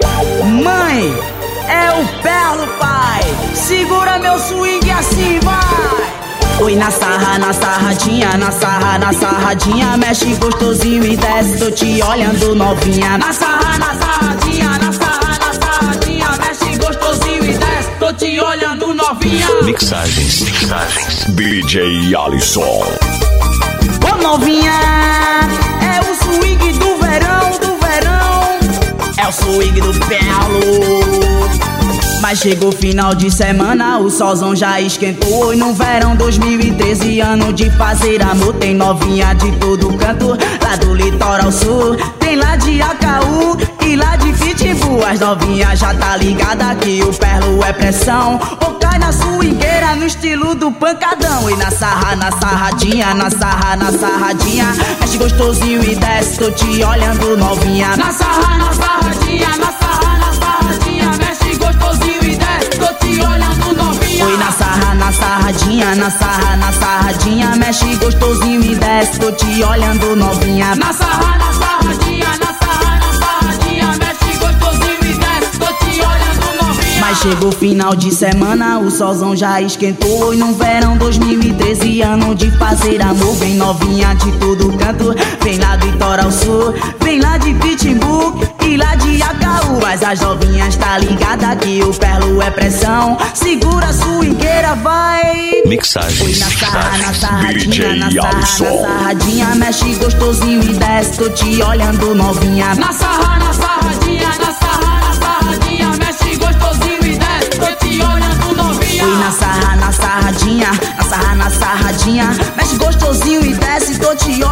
Mãe, é o Perlo, pai. Segura meu swing assim, vai. Oi, na sarradinha, na sarradinha. Mexe gostosinho e desce, tô te olhando novinha. Na sarradinha, na sarradinha. Mexe gostosinho e desce, tô te olhando novinha. Mixagens, DJ Alisson. Ô novinha, é o swing do verão, é o swing do Perlo. Mas chegou final de semana, o solzão já esquentou. E no verão 2013, ano de fazer amor, tem novinha de todo canto, lá do litoral sul. Tem lá de Acaú e lá de Pitbull. As novinhas já tá ligada que o Perlo é pressão. Ou cai na swingueira no estilo do pancadão. E na sarradinha, na sarradinha. Mexe gostosinho e desce, tô te olhando novinha. Na sarradinha, na sarradinha. Mexe gostosinho e desce, tô te olhando novinha. Oi, na sarradinha, na sarradinha. Mexe gostosinho e desce, tô te olhando novinha. Na sarradinha, na sarradinha. Mexe gostosinho e desce, tô te olhando novinha. Mas chegou final de semana, o solzão já esquentou. E no verão 2013, ano de fazer amor. Vem novinha de todo canto, vem lá do litoral sul, vem lá de Pitbull e lá de Acaú. Mas as novinhas tá ligada que o Perlo é pressão. Segura a swingueira, vai. Mixagens, na sarradinha, DJ na Alisson. sarradinha. Mexe gostosinho e desce, tô te olhando novinha. Na sarradinha, na sarradinha. Mexe gostosinho e desce, tô te olhando novinha. Oi, na sarradinha, na sarradinha. Mexe gostosinho e desce, tô te olhando.